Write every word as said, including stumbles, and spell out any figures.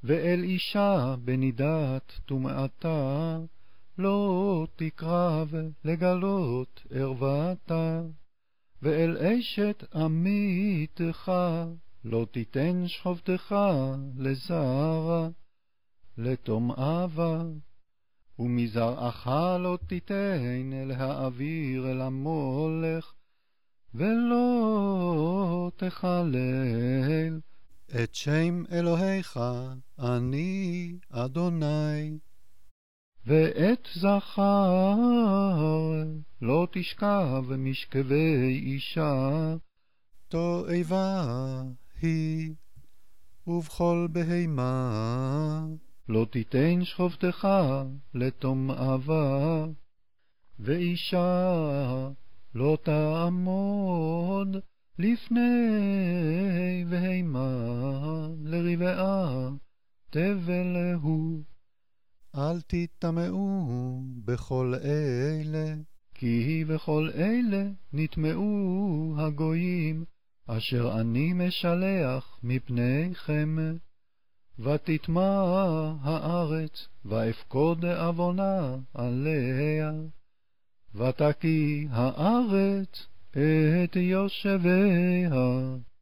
ואל אישה בנידת טומאתה, לא תקרב לגלות ערוותה. ואל אשת עמיתך, לא תיתן שכבתך לזרע, לטומאבה. ומזרעך לא תיתן להעביר אל המולך, ולא תחלל את שם אלוהיך, אני אדוני. ואת זכר לא תשכב משכבי אישה, תועבה היא. ובכל בהמה לא תיתן שכבתך לטומאבה. ואישה לא תעמוד לפני בהמה לרבעה, תבל הוא. אל תטמאו בכל אלה, כי בכל אלה נטמאו הגויים, אשר אני משלח מפניכם. ותטמע הארץ, ואפקוד עוונה עליה, ותקיא הארץ את יושביה.